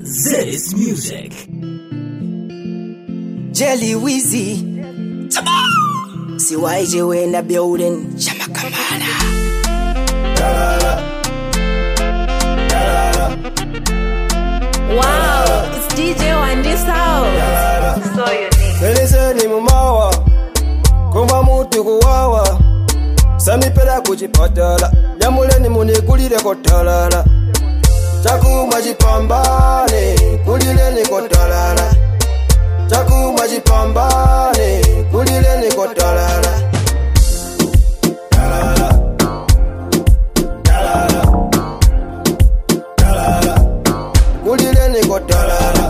Zedis Music. Jelly Weezy. See why you in the building? Shamakamana. Wow, it's DJ on this house. So unique. Seleseni mumawa, kumba mutu kuwawa. Sami pera kuchipatala, nyamuleni munikulire kotalala. Chakuma chipambane, kulileni kotalala. Chakuma chipambane, kulileni kotalala. Talala, talala, talala, kulileni kotalala.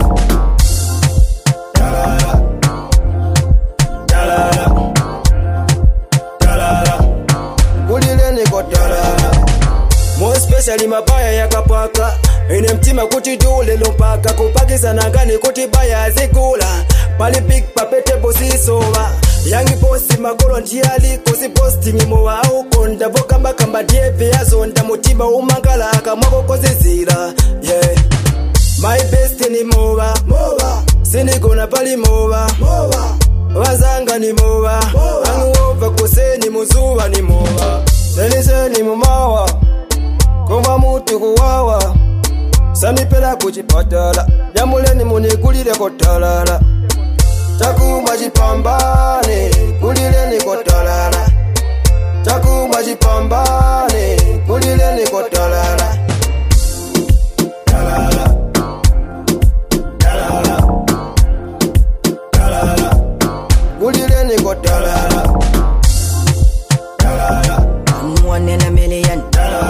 Talala, talala, talala, kulileni kotalala. More especially mabaya yakapaka. Ine mtima kuti dule lompaka kupakiza nangani kuti baya zikula pali big papete bosi sova yangi bosi magoro ndiali kosi posting mowa ukonda bokamba kamba diepe yazonda mutima umangala akamwako kozizira yeah my best ni mowa sinigona pali mowa wazanga ni mowa anguova kuseni muzuwa ni mowa seliseni mumawa kumba mutu kuwawa Sami pela kuchipatala, nyamuleni munikulire kotalala. Chakuma chipambane, kulileni kotalala. Chakuma chipambane, kulileni kotalala. Talala, talala, talala, kulileni kotalala. Talala, 1 in a million.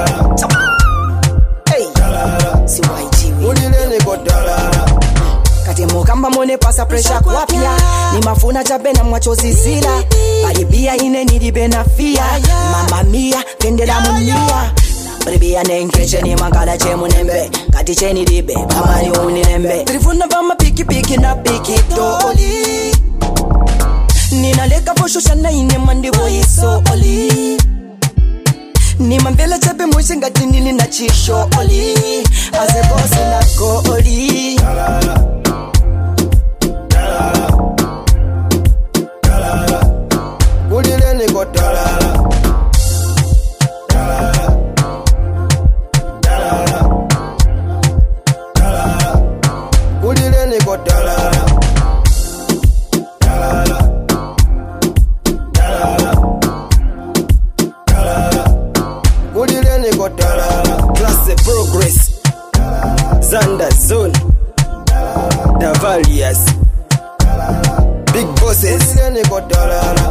Kati mukamba mone pasa pressure kwapya ni mafuna chabena mwachozi zila paribia ine nilibe na fia mama mia pendela munia paribia nenkeche ni mangala che munembe kati cheni libe kamari unilembe trifuna bama piki piki na piki doli ninaleka foshusha na ine mandi boyiso oli ni mambele chepe mwishe ngati nili na chisho oli aze bosi na ko oli talala, talala, talala, kulileni kotalala. Talala, talala, talala, kulileni kotalala. Talala, talala, talala, kulileni kotalala. Class progress. Zanda Zone, Davalias, Big Bosses, kulileni kotalala.